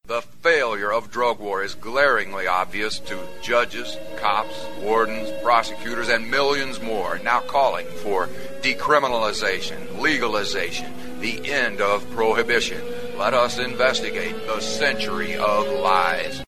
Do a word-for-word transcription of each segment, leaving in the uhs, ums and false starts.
The failure of drug war is glaringly obvious to judges, cops, wardens, prosecutors, and millions more now calling for decriminalization, legalization, the end of prohibition. Let us investigate the century of lies.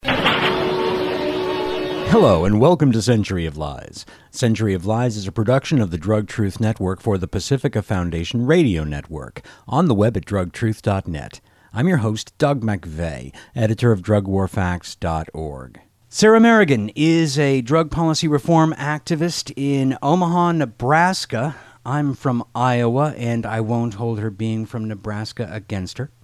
Hello, and welcome to Century of Lies. Century of Lies is a production of the Drug Truth Network for the Pacifica Foundation Radio Network, on the web at drug truth dot net. I'm your host, Doug McVeigh, editor of drug war facts dot org. Sarah Merrigan is a drug policy reform activist in Omaha, Nebraska. I'm from Iowa, and I won't hold her being from Nebraska against her.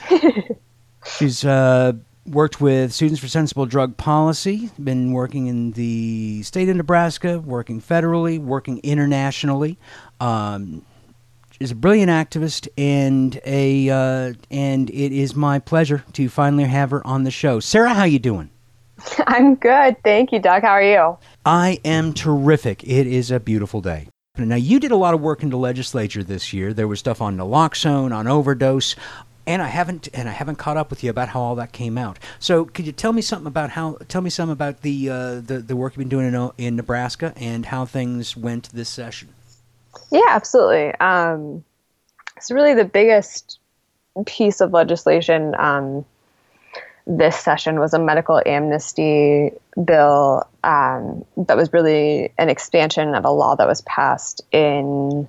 She's uh, worked with Students for Sensible Drug Policy, been working in the state of Nebraska, working federally, working internationally. Um... is a brilliant activist, and a uh, and it is my pleasure to finally have her on the show. Sarah, how you doing? I'm good. Thank you, Doug. How are you? I am terrific. It is a beautiful day. Now, you did a lot of work in the legislature this year. There was stuff on naloxone, on overdose, and I haven't and I haven't caught up with you about how all that came out. So, could you tell me something about how tell me something about the uh, the the work you've been doing in in Nebraska and how things went this session? Yeah, absolutely. Um, it's really the biggest piece of legislation um, this session was a medical amnesty bill um, that was really an expansion of a law that was passed in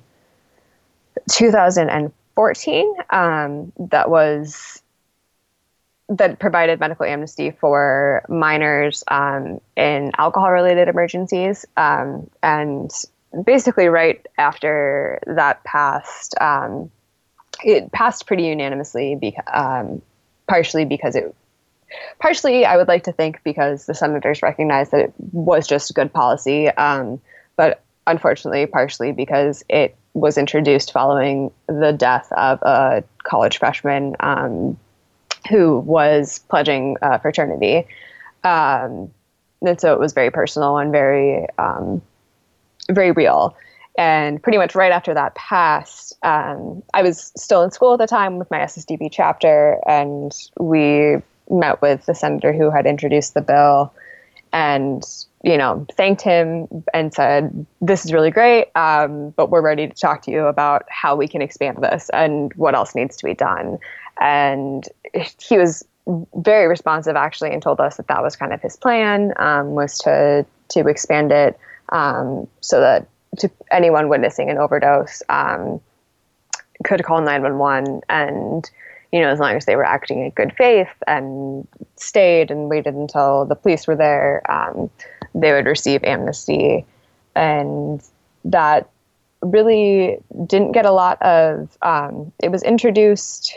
two thousand fourteen um, that was that provided medical amnesty for minors um, in alcohol-related emergencies um, and basically right after that passed, um, it passed pretty unanimously, beca- um, partially because it, partially I would like to think because the senators recognized that it was just good policy, um, but unfortunately partially because it was introduced following the death of a college freshman um, who was pledging uh, fraternity. Um, and so it was very personal and very... Um, very real. And pretty much right after that passed, um, I was still in school at the time with my S S D B chapter, and we met with the senator who had introduced the bill and, you know, thanked him and said, this is really great, um, but we're ready to talk to you about how we can expand this and what else needs to be done. And he was very responsive, actually, and told us that that was kind of his plan, um, was to to expand it Um, so that to anyone witnessing an overdose um, could call nine one one and, you know, as long as they were acting in good faith and stayed and waited until the police were there, um, they would receive amnesty. And that really didn't get a lot of, um, it was introduced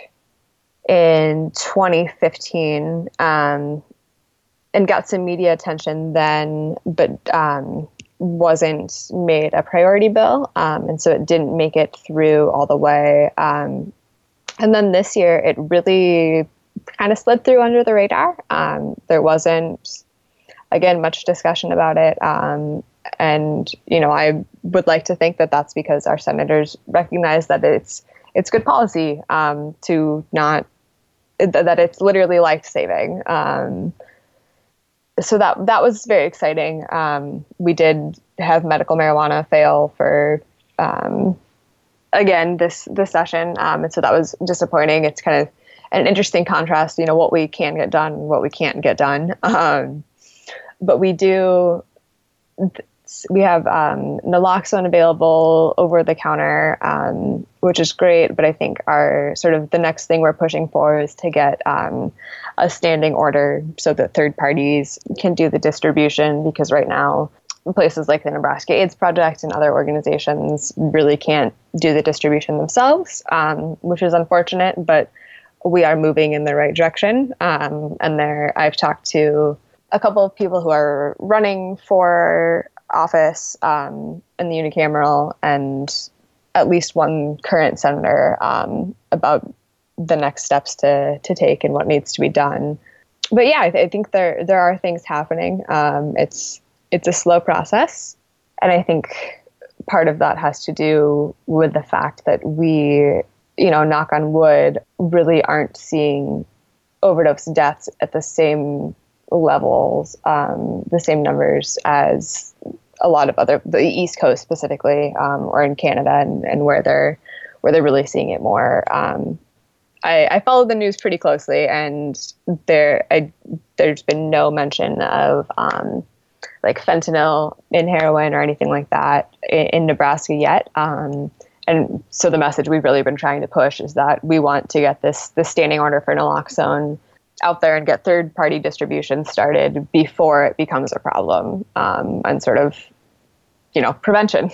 in twenty fifteen um, and got some media attention then, but um, wasn't made a priority bill, um, and so it didn't make it through all the way. Um, and then this year, it really kind of slid through under the radar. Um, there wasn't, again, much discussion about it. Um, and, you know, I would like to think that that's because our senators recognize that it's it's good policy um, to not, that it's literally life-saving. Um So that that was very exciting. Um, we did have medical marijuana fail for, um, again, this this session. Um, and so that was disappointing. It's kind of an interesting contrast, you know, what we can get done and what we can't get done. Um, but we do, we have um, naloxone available over the counter, um, which is great. But I think our sort of the next thing we're pushing for is to get um, a standing order so that third parties can do the distribution, because right now places like the Nebraska AIDS Project and other organizations really can't do the distribution themselves, um, which is unfortunate, but we are moving in the right direction. Um, and there, I've talked to a couple of people who are running for office um, in the unicameral, and at least one current senator um, about the next steps to to take and what needs to be done. But yeah, I, th- I think there there are things happening. Um, it's it's a slow process, and I think part of that has to do with the fact that we, you know, knock on wood, really aren't seeing overdose deaths at the same levels, um, the same numbers as a lot of other, the East Coast specifically, um, or in Canada, and, and where they're where they're really seeing it more. Um, I, I follow the news pretty closely, and there I, there's been no mention of um, like fentanyl in heroin or anything like that in, in Nebraska yet. Um, and so the message we've really been trying to push is that we want to get this this standing order for naloxone out there and get third-party distribution started before it becomes a problem, um, and sort of, you know, prevention.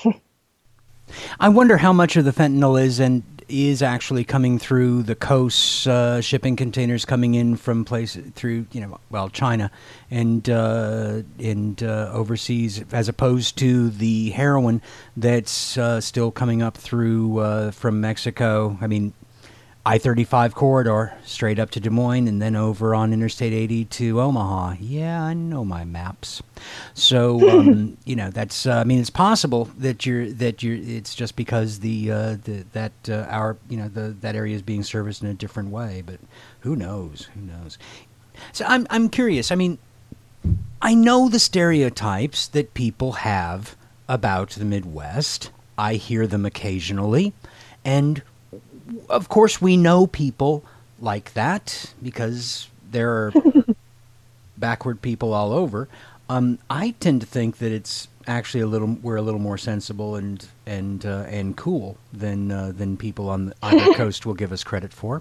I wonder how much of the fentanyl is and is actually coming through the coasts, uh, shipping containers coming in from places through, you know, well, China and uh, and uh, overseas, as opposed to the heroin that's uh, still coming up through uh, from Mexico. I mean, I thirty-five corridor straight up to Des Moines and then over on Interstate eighty to Omaha. Yeah, I know my maps. So um, you know, that's. Uh, I mean, it's possible that you're that you're. It's just because the uh, the that uh, our you know the that area is being serviced in a different way. But who knows? Who knows? So I'm I'm curious. I mean, I know the stereotypes that people have about the Midwest. I hear them occasionally, and of course, we know people like that because there are backward people all over. Um, I tend to think that it's actually a little we're a little more sensible and and uh, and cool than uh, than people on the other coast will give us credit for.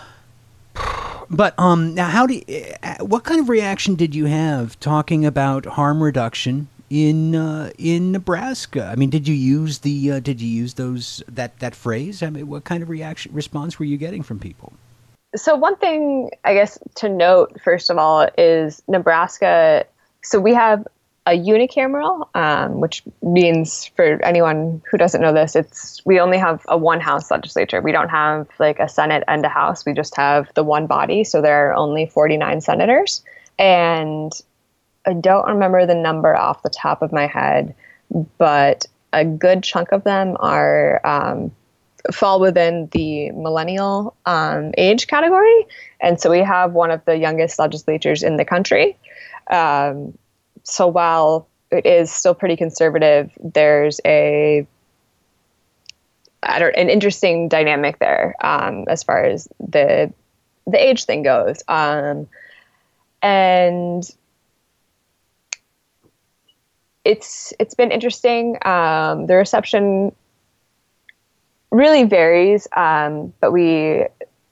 But um, now, how do you, uh, what kind of reaction did you have talking about harm reduction in uh, in Nebraska? I mean, did you use the uh, did you use those that that phrase? I mean, what kind of reaction response were you getting from people? So one thing I guess to note first of all is Nebraska. So we have a unicameral, um, which means for anyone who doesn't know this, it's we only have a one house legislature. We don't have like a Senate and a House. We just have the one body. So there are only forty-nine senators, and I don't remember the number off the top of my head, but a good chunk of them are um, fall within the millennial um, age category. And so we have one of the youngest legislatures in the country. Um, so while it is still pretty conservative, there's a I don't, an interesting dynamic there um, as far as the the age thing goes. Um, and It's it's been interesting. Um, the reception really varies, um, but we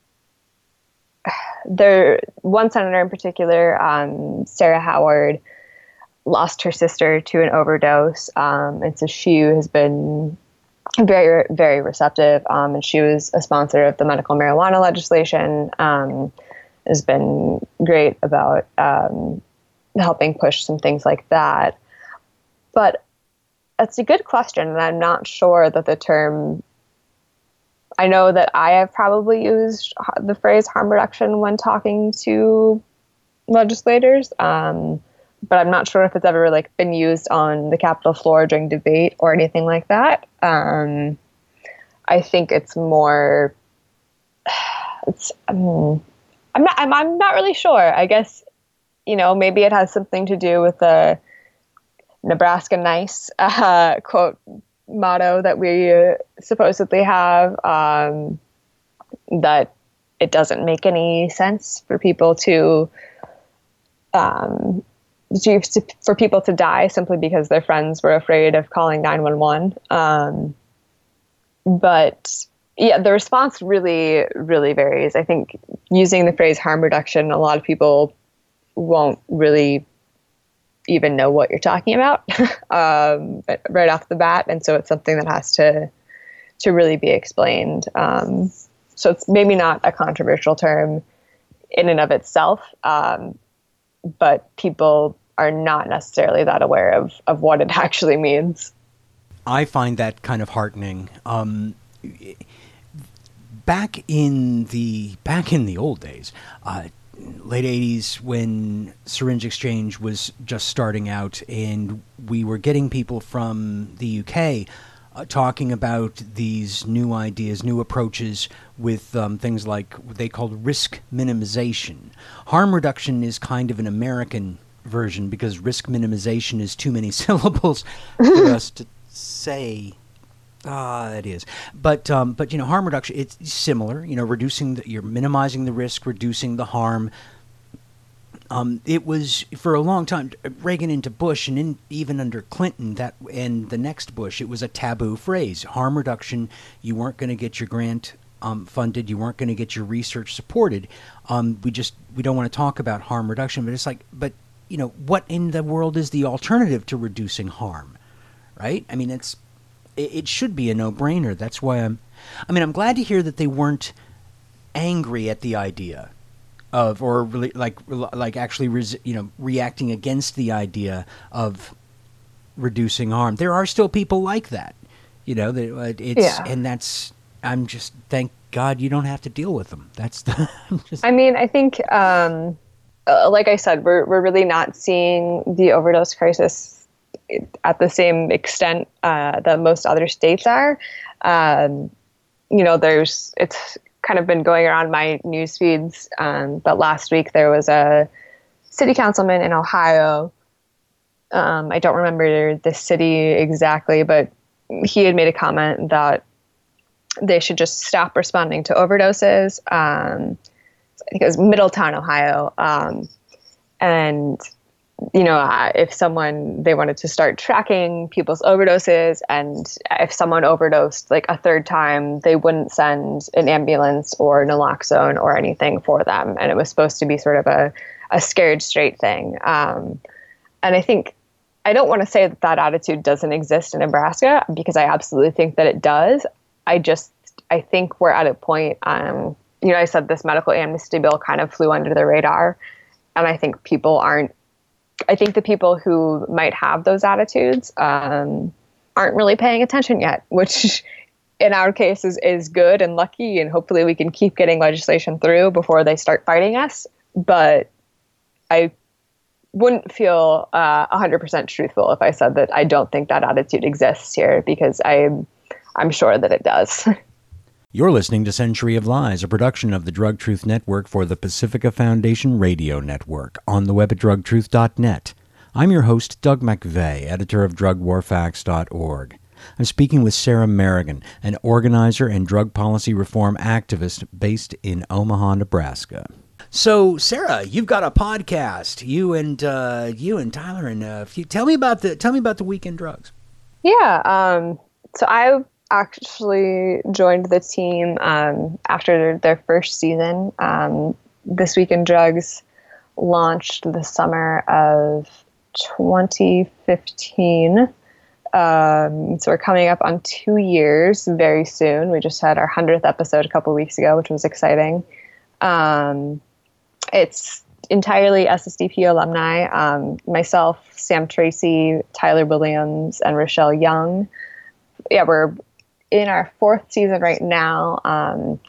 there one senator in particular, um, Sarah Howard, lost her sister to an overdose, um, and so she has been very very receptive. Um, and she was a sponsor of the medical marijuana legislation. Um, has been great about um, helping push some things like that. But that's a good question, and I'm not sure that the term, I know that I have probably used the phrase harm reduction when talking to legislators, um, but I'm not sure if it's ever like been used on the Capitol floor during debate or anything like that. Um, I think it's more, it's, um, I'm not, I'm, I'm not really sure. I guess, you know, maybe it has something to do with the Nebraska nice uh, quote motto that we uh, supposedly have, um, that it doesn't make any sense for people to, um, to, for people to die simply because their friends were afraid of calling nine one one. Um, but yeah, the response really, really varies. I think using the phrase harm reduction, a lot of people won't really even know what you're talking about um, right off the bat. And so it's something that has to to really be explained. Um, so it's maybe not a controversial term in and of itself, um, but people are not necessarily that aware of, of what it actually means. I find that kind of heartening. Um, back in the back in the old days, uh, late eighties, when syringe exchange was just starting out and we were getting people from the U K uh, talking about these new ideas, new approaches with um, things like what they called risk minimization. Harm reduction is kind of an American version because risk minimization is too many syllables for us to say. Ah, it is. But, um, but you know, harm reduction, it's similar. You know, reducing the, you're minimizing the risk, reducing the harm. Um, it was, for a long time, Reagan into Bush, and in, even under Clinton that and the next Bush, it was a taboo phrase. Harm reduction, you weren't going to get your grant um, funded, you weren't going to get your research supported. Um, we just, we don't want to talk about harm reduction, but it's like, but, you know, what in the world is the alternative to reducing harm, right? I mean, it's, it, it should be a no-brainer. That's why I'm, I mean, I'm glad to hear that they weren't angry at the idea of, or really like, like actually, res, you know, reacting against the idea of reducing harm. There are still people like that, you know, that it's, yeah. and that's, I'm just, thank God you don't have to deal with them. That's the, I'm just, I mean, I think, um, uh, like I said, we're, we're really not seeing the overdose crisis at the same extent, uh, that most other states are. Um, you know, there's, it's kind of been going around my news feeds. Um, but last week there was a city councilman in Ohio. Um, I don't remember the city exactly, but he had made a comment that they should just stop responding to overdoses. Um, I think it was Middletown, Ohio. Um, and, you know, uh, if someone, they wanted to start tracking people's overdoses, and if someone overdosed like a third time, they wouldn't send an ambulance or naloxone or anything for them. And it was supposed to be sort of a, a scared straight thing. Um, and I think, I don't want to say that that attitude doesn't exist in Nebraska, because I absolutely think that it does. I just, I think we're at a point, um, you know, I said this medical amnesty bill kind of flew under the radar. And I think people aren't, I think the people who might have those attitudes um, aren't really paying attention yet, which in our case is, is good and lucky. And hopefully we can keep getting legislation through before they start fighting us. But I wouldn't feel uh, one hundred percent truthful if I said that I don't think that attitude exists here, because I'm, I'm sure that it does. You're listening to Century of Lies, a production of the Drug Truth Network for the Pacifica Foundation Radio Network, on the web at drug truth dot net. I'm your host, Doug McVeigh, editor of drug war facts dot org. I'm speaking with Sarah Merrigan, an organizer and drug policy reform activist based in Omaha, Nebraska. So, Sarah, you've got a podcast. You and uh, you and Tyler and uh, few, tell me about the tell me about the Weekend Drugs. Yeah, um, so I actually joined the team um, after their first season. Um, This Weekend Drugs launched the summer of twenty fifteen. Um, so we're coming up on two years very soon. We just had our hundredth episode a couple weeks ago, which was exciting. Um, it's entirely S S D P alumni. Um, myself, Sam Tracy, Tyler Williams, and Rochelle Young. Yeah, we're in our fourth season right now. Um,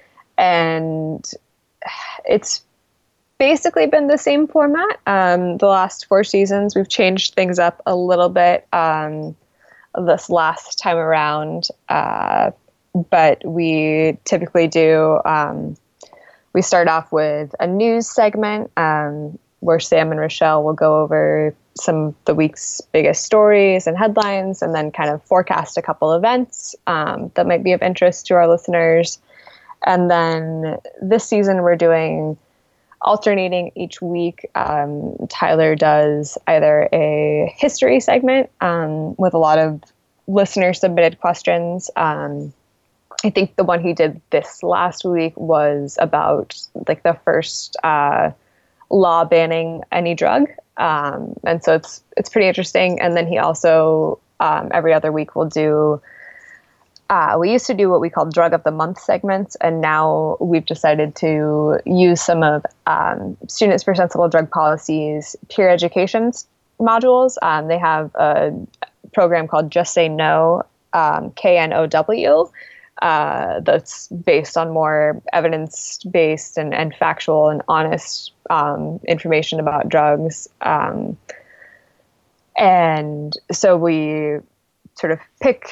and it's basically been the same format. Um, the last four seasons, we've changed things up a little bit um, this last time around. Uh, but we typically do, um, we start off with a news segment um, where Sam and Rochelle will go over some of the week's biggest stories and headlines, and then kind of forecast a couple events um, that might be of interest to our listeners. And then this season we're doing alternating each week. Um, Tyler does either a history segment um, with a lot of listener submitted questions. Um, I think the one he did this last week was about like the first uh, law banning any drug. Um, and so it's, it's pretty interesting. And then he also, um, every other week will do, uh, we used to do what we call drug of the month segments. And now we've decided to use some of, um, Students for Sensible Drug Policy's peer education modules. Um, they have a program called Just Say No, um, K N O W. Uh, that's based on more evidence-based and, and factual and honest um, information about drugs. Um, and so we sort of pick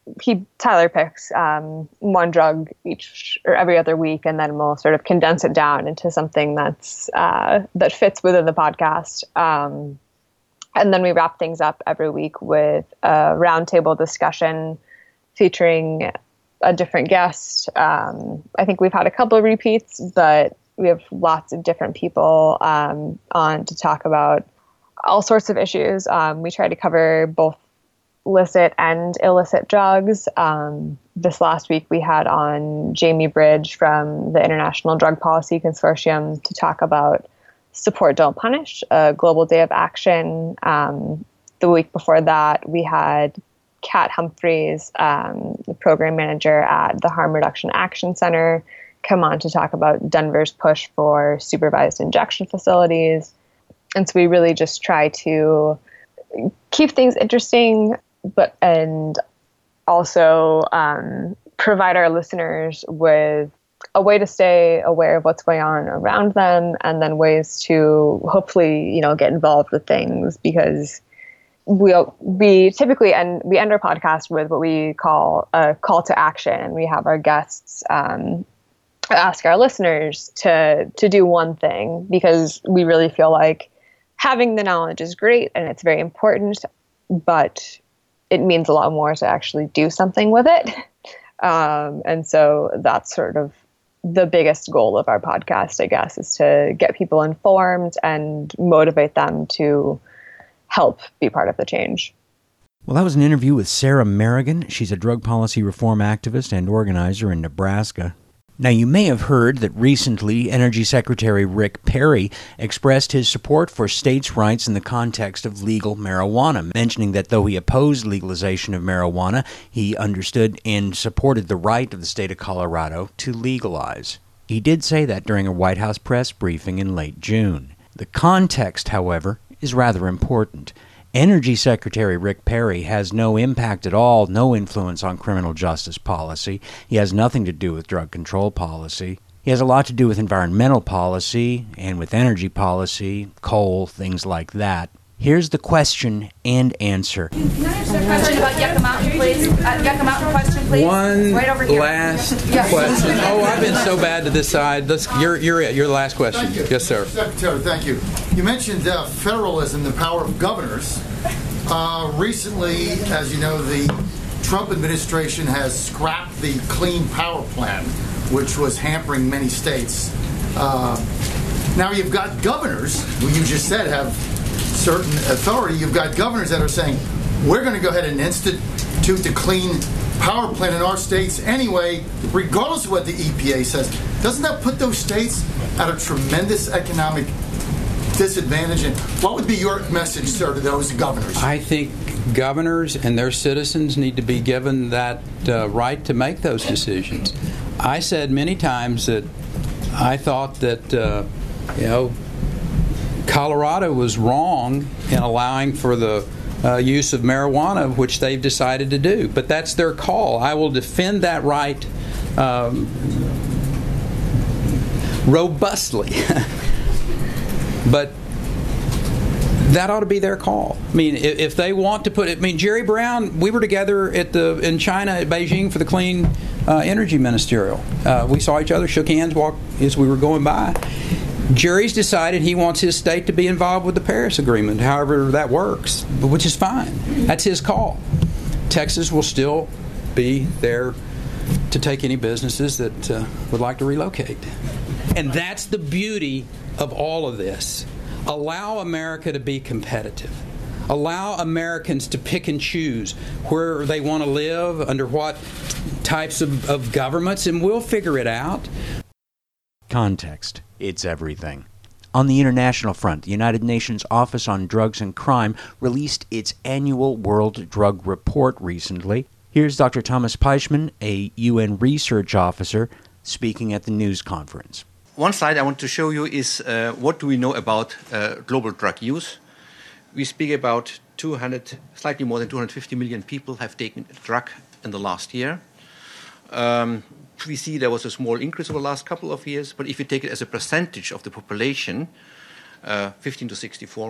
he Tyler picks um, one drug each or every other week, and then we'll sort of condense it down into something that's uh, that fits within the podcast. Um, and then we wrap things up every week with a roundtable discussion featuring a different guest. Um, I think we've had a couple of repeats, but we have lots of different people um, on to talk about all sorts of issues. Um, we try to cover both licit and illicit drugs. Um, this last week we had on Jamie Bridge from the International Drug Policy Consortium to talk about Support Don't Punish, a global day of action. Um, the week before that we had Kat Humphreys, um, the program manager at the Harm Reduction Action Center, come on to talk about Denver's push for supervised injection facilities. And so we really just try to keep things interesting, but and also um, provide our listeners with a way to stay aware of what's going on around them, and then ways to hopefully, you know, get involved with things, because we we typically end we end our podcast with what we call a call to action, and we have our guests um, ask our listeners to to do one thing, because we really feel like having the knowledge is great and it's very important, but it means a lot more to actually do something with it. Um, and so that's sort of the biggest goal of our podcast, I guess, is to get people informed and motivate them to help be part of the change. Well, that was an interview with Sarah Merrigan. She's a drug policy reform activist and organizer in Nebraska. Now, you may have heard that recently Energy Secretary Rick Perry expressed his support for states' rights in the context of legal marijuana, mentioning that though he opposed legalization of marijuana, he understood and supported the right of the state of Colorado to legalize. He did say that during a White House press briefing in late June. The context, however, is rather important. Energy Secretary Rick Perry has no impact at all, no influence on criminal justice policy. He has nothing to do with drug control policy. He has a lot to do with environmental policy and with energy policy, coal, things like that. Here's the question and answer. Can I ask a question about Yucca Mountain, please? Uh, Yucca Mountain question, please. One right over here. last Yes. question. Oh, I've been so bad to this side. Let's. You're. You're it. You're the last question. Thank you. Yes, sir. Secretary, thank you. You mentioned uh, federalism, the power of governors. Uh, recently, as you know, the Trump administration has scrapped the Clean Power Plan, which was hampering many states. Uh, now you've got governors, who you just said have certain authority. You've got governors that are saying, we're going to go ahead and institute the Clean Power Plan in our states anyway, regardless of what the E P A says. Doesn't that put those states at a tremendous economic disadvantage? And what would be your message, sir, to those governors? I think governors and their citizens need to be given that uh, right to make those decisions. I said many times that I thought that, uh, you know, Colorado was wrong in allowing for the uh, use of marijuana, which they've decided to do. But that's their call. I will defend that right um, robustly. But that ought to be their call. I mean, if, if they want to put it, I mean, Jerry Brown, we were together at the in China at Beijing for the Clean uh, Energy Ministerial. Uh, we saw each other, shook hands, walked as we were going by. Jerry's decided he wants his state to be involved with the Paris Agreement, however that works, which is fine. That's his call. Texas will still be there to take any businesses that uh, would like to relocate. And that's the beauty of all of this. Allow America to be competitive. Allow Americans to pick and choose where they want to live, under what types of, of governments, and we'll figure it out. Context. It's everything. On the international front, the United Nations Office on Drugs and Crime released its annual World Drug Report recently. Here's Doctor Thomas Peichman, a U N research officer, speaking at the news conference. One slide I want to show you is uh, what do we know about uh, global drug use. We speak about two hundred, slightly more than two hundred fifty million people have taken a drug in the last year. Um, we see there was a small increase over the last couple of years, but if you take it as a percentage of the population, uh, fifteen to sixty-four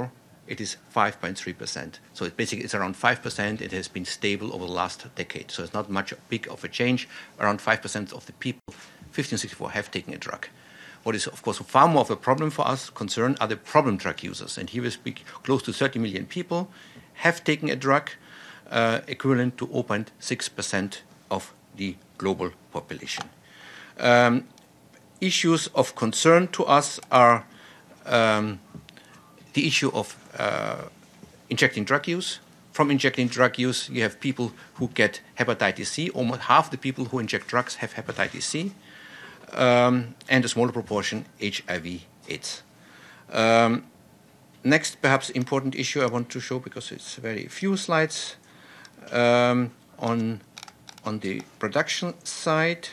it is five point three percent. So it basically it's around five percent. It has been stable over the last decade. So it's not much big of a change. Around five percent of the people, fifteen to sixty-four, have taken a drug. What is, of course, far more of a problem for us, concern, are the problem drug users. And here we speak close to thirty million people have taken a drug, uh, equivalent to zero point six percent of the global population. Um, issues of concern to us are um, the issue of uh, injecting drug use. From injecting drug use, you have people who get hepatitis C. Almost half the people who inject drugs have hepatitis C, um, and a smaller proportion H I V AIDS. Um, next, perhaps important issue I want to show, because it's very few slides, um, on on the production side.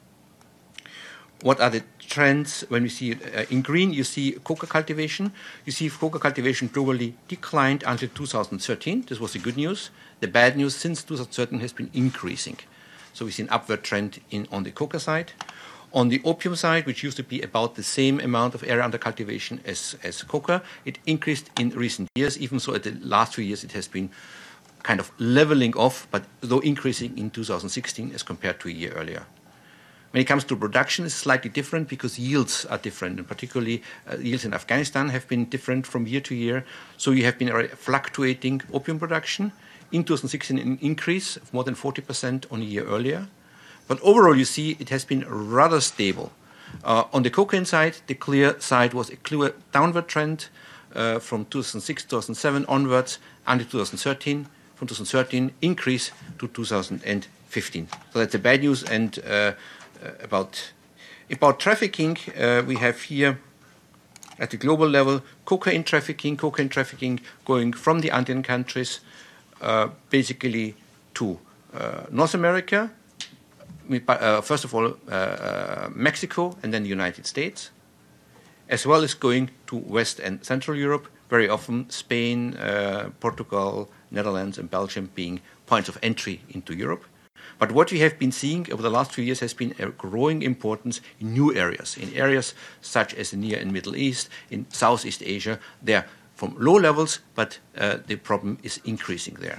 What are the trends when we see uh, in green? You see coca cultivation. You see coca cultivation globally declined until two thousand thirteen. This was the good news. The bad news, since two thousand thirteen, has been increasing. So we see an upward trend in on the coca side. On the opium side, which used to be about the same amount of area under cultivation as, as coca, it increased in recent years. Even so, at the last few years, it has been kind of leveling off, but though increasing in two thousand sixteen as compared to a year earlier. When it comes to production, it's slightly different because yields are different, and particularly uh, yields in Afghanistan have been different from year to year. So you have been a fluctuating opium production. In two thousand sixteen, an increase of more than forty percent on a year earlier. But overall, you see, it has been rather stable. Uh, on the cocaine side, the clear side was a clear downward trend uh, from two thousand six, two thousand seven onwards until two thousand thirteen. From two thousand thirteen, increase to two thousand fifteen. So that's the bad news. And uh, Uh, about about trafficking, uh, we have here at the global level cocaine trafficking, cocaine trafficking going from the Andean countries uh, basically to uh, North America, uh, first of all uh, uh, Mexico and then the United States, as well as going to West and Central Europe, very often Spain, uh, Portugal, Netherlands and Belgium being points of entry into Europe. But what we have been seeing over the last few years has been a growing importance in new areas, in areas such as the Near and Middle East, in Southeast Asia. They're from low levels, but uh, the problem is increasing there.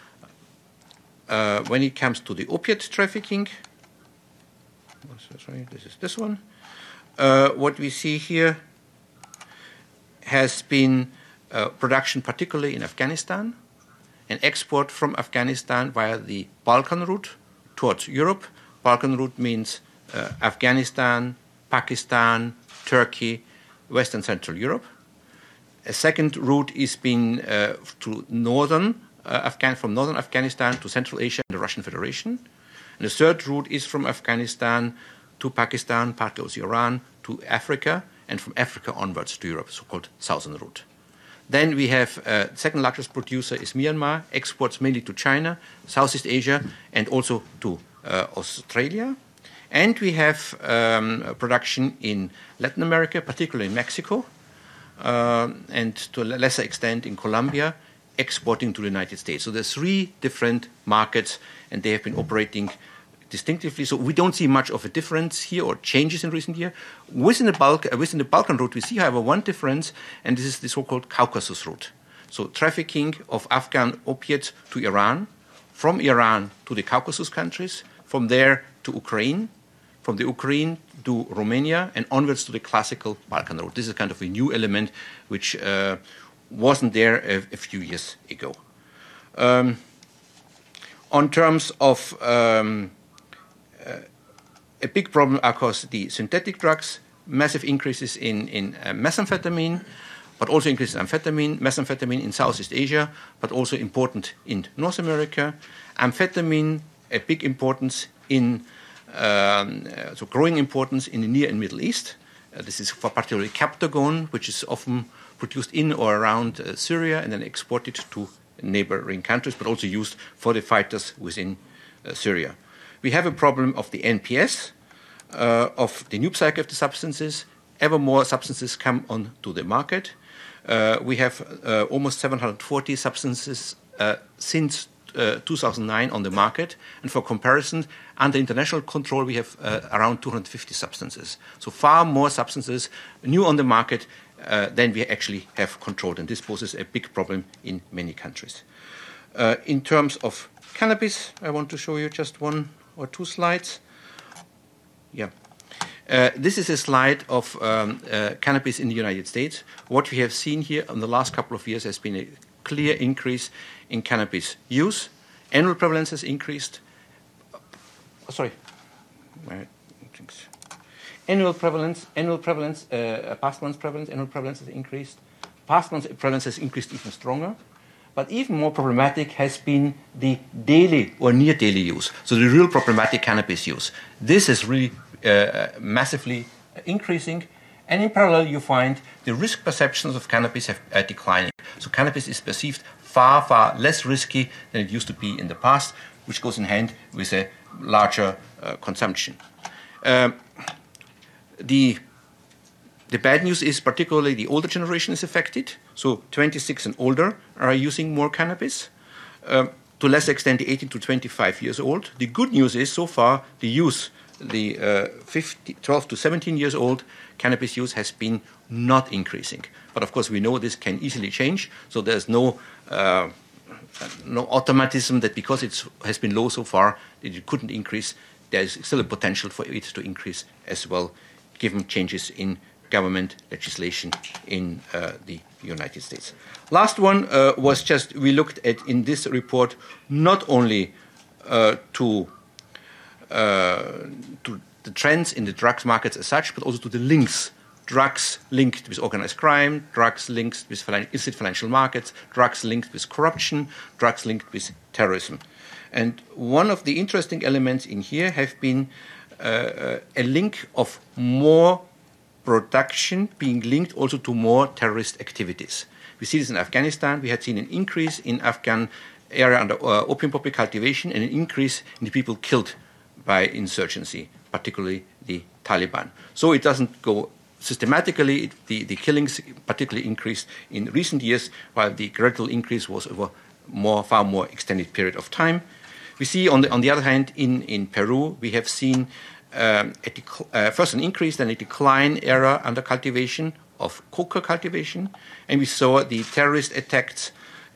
Uh, when it comes to the opiate trafficking, sorry, this is this one. Uh, what we see here has been uh, production, particularly in Afghanistan, and export from Afghanistan via the Balkan route towards Europe. Balkan route means uh, Afghanistan, Pakistan, Turkey, West and Central Europe. A second route is being uh, to northern uh, Afghan from northern Afghanistan to Central Asia and the Russian Federation. And the third route is from Afghanistan to Pakistan, partly also Iran, to Africa, and from Africa onwards to Europe, so-called southern route. Then we have uh, the second largest producer is Myanmar, exports mainly to China, Southeast Asia, and also to uh, Australia. And we have um, production in Latin America, particularly in Mexico, uh, and to a lesser extent in Colombia, exporting to the United States. So there's three different markets, and they have been operating distinctively. So we don't see much of a difference here or changes in recent years. Within the, Balk, uh, within the Balkan route, we see, however, one difference, and this is the so-called Caucasus route. So trafficking of Afghan opiates to Iran, from Iran to the Caucasus countries, from there to Ukraine, from the Ukraine to Romania, and onwards to the classical Balkan route. This is kind of a new element which uh, wasn't there a, a few years ago. Um, on terms of um, Uh, a big problem are, of course, the synthetic drugs, massive increases in, in uh, methamphetamine, but also increases in amphetamine, methamphetamine in Southeast Asia, but also important in North America. Amphetamine, a big importance in, um, uh, so growing importance in the Near and Middle East. Uh, this is for particularly Captagon, which is often produced in or around uh, Syria and then exported to neighboring countries, but also used for the fighters within uh, Syria. We have a problem of the N P S, uh, of the new psychoactive substances. Ever more substances come onto the market. Uh, we have uh, almost seven hundred forty substances uh, since uh, two thousand nine on the market. And for comparison, under international control, we have uh, around two hundred fifty substances. So far more substances new on the market uh, then we actually have controlled. And this poses a big problem in many countries. Uh, in terms of cannabis, I want to show you just one or two slides. Yeah. Uh, this is a slide of um, uh, cannabis in the United States. What we have seen here in the last couple of years has been a clear increase in cannabis use. Annual prevalence has increased. Oh, sorry. Annual prevalence, annual prevalence, uh, past month's prevalence, annual prevalence has increased. Past month's prevalence has increased even stronger. But even more problematic has been the daily or near daily use. So the real problematic cannabis use. This is really uh, massively increasing. And in parallel, you find the risk perceptions of cannabis have uh, declining. So cannabis is perceived far, far less risky than it used to be in the past, which goes in hand with a larger uh, consumption. Um, the The bad news is particularly the older generation is affected. So twenty-six and older are using more cannabis. Um, to a lesser extent, the eighteen to twenty-five years old. The good news is so far the use, the uh, fifty, twelve to seventeen years old cannabis use has been not increasing. But of course, we know this can easily change. So there's no uh, no automatism that because it has been low so far, that it couldn't increase. There is still a potential for it to increase as well, given changes in government legislation in uh, the United States. Last one uh, was just, we looked at in this report not only uh, to, uh, to the trends in the drugs markets as such, but also to the links. Drugs linked with organized crime, drugs linked with finan- illicit financial markets, drugs linked with corruption, drugs linked with terrorism. And one of the interesting elements in here have been uh, a link of more production being linked also to more terrorist activities. We see this in Afghanistan. We had seen an increase in Afghan area under uh, opium poppy cultivation and an increase in the people killed by insurgency, particularly the Taliban. So it doesn't go systematically. It, the, the killings particularly increased in recent years, while the gradual increase was over more, far more extended period of time. We see on the, on the other hand, in, in Peru, we have seen Um, a dec- uh, first an increase, then a decline era under cultivation of coca cultivation, and we saw the terrorist attacks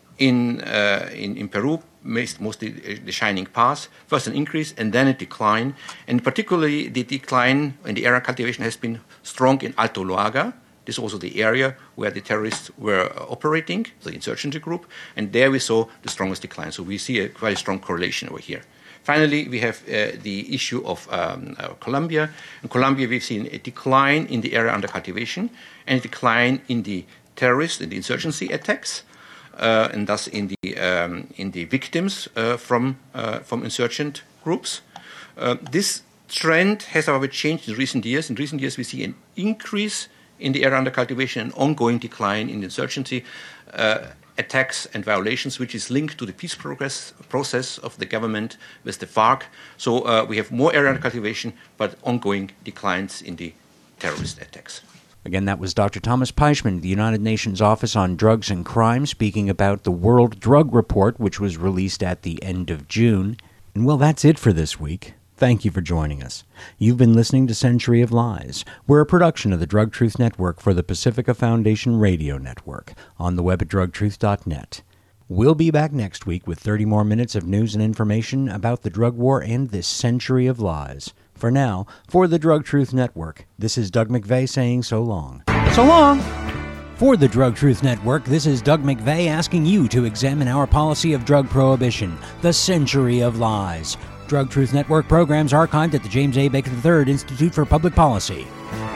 in uh, in, in Peru, mostly the Shining Pass. First an increase and then a decline, and particularly the decline in the era cultivation has been strong in Alto Loaga. This is also the area where the terrorists were operating, the insurgency group, and there we saw the strongest decline. So we see a quite strong correlation over here. Finally, we have uh, the issue of um, uh, Colombia. In Colombia, we've seen a decline in the area under cultivation and a decline in the terrorist and the insurgency attacks, uh, and thus in the um, in the victims uh, from uh, from insurgent groups. Uh, this trend has, however, changed in recent years. In recent years, we see an increase in the area under cultivation and ongoing decline in insurgency uh, attacks and violations, which is linked to the peace progress process of the government with the FARC. So uh, we have more area under cultivation, but ongoing declines in the terrorist attacks. Again, that was Doctor Thomas Peichmann, the United Nations Office on Drugs and Crime, speaking about the World Drug Report, which was released at the end of June. And well, that's it for this week. Thank you for joining us. You've been listening to Century of Lies. We're a production of the Drug Truth Network for the Pacifica Foundation Radio Network, on the web at drug truth dot net. We'll be back next week with thirty more minutes of news and information about the drug war and this century of lies. For now, for the Drug Truth Network, this is Doug McVeigh saying so long. So long! For the Drug Truth Network, this is Doug McVeigh asking you to examine our policy of drug prohibition, the century of lies. Drug Truth Network programs archived at the James A. Baker the third Institute for Public Policy.